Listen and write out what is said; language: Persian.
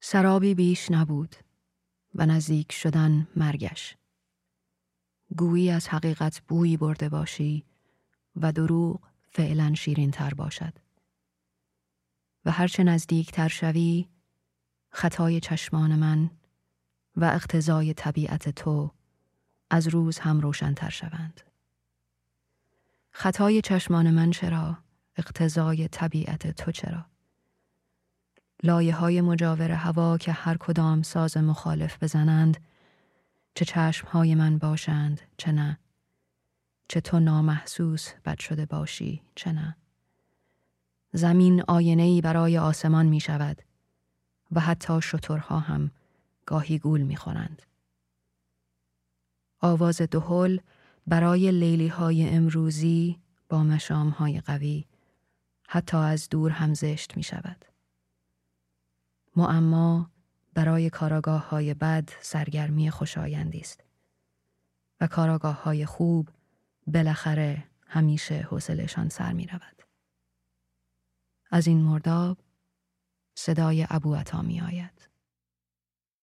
سرابی بیش نبود و نزدیک شدن مرگش. گویی از حقیقت بویی برده باشی و دروغ فعلا شیرین تر باشد. و هرچه نزدیک تر شوی، خطای چشمان من و اقتضای طبیعت تو از روز هم روشن تر شوند. خطای چشمان من چرا؟ اقتضای طبیعت تو چرا؟ لایه های مجاور هوا که هر کدام ساز مخالف بزنند، چه چشم های من باشند چه نه، چه تو نامحسوس بد شده باشی چه نه. زمین آینه‌ای برای آسمان می شود و حتی شترها هم گاهی گول می خورند. آواز دهل برای لیلی های امروزی با مشام های قوی حتی از دور هم زشت می شود. معما برای کاراگاه های بد سرگرمی خوشایندی است و کاراگاه های خوب بالاخره همیشه حوصله‌شان سر می رود. از این مرداب صدای ابو عطا می آید.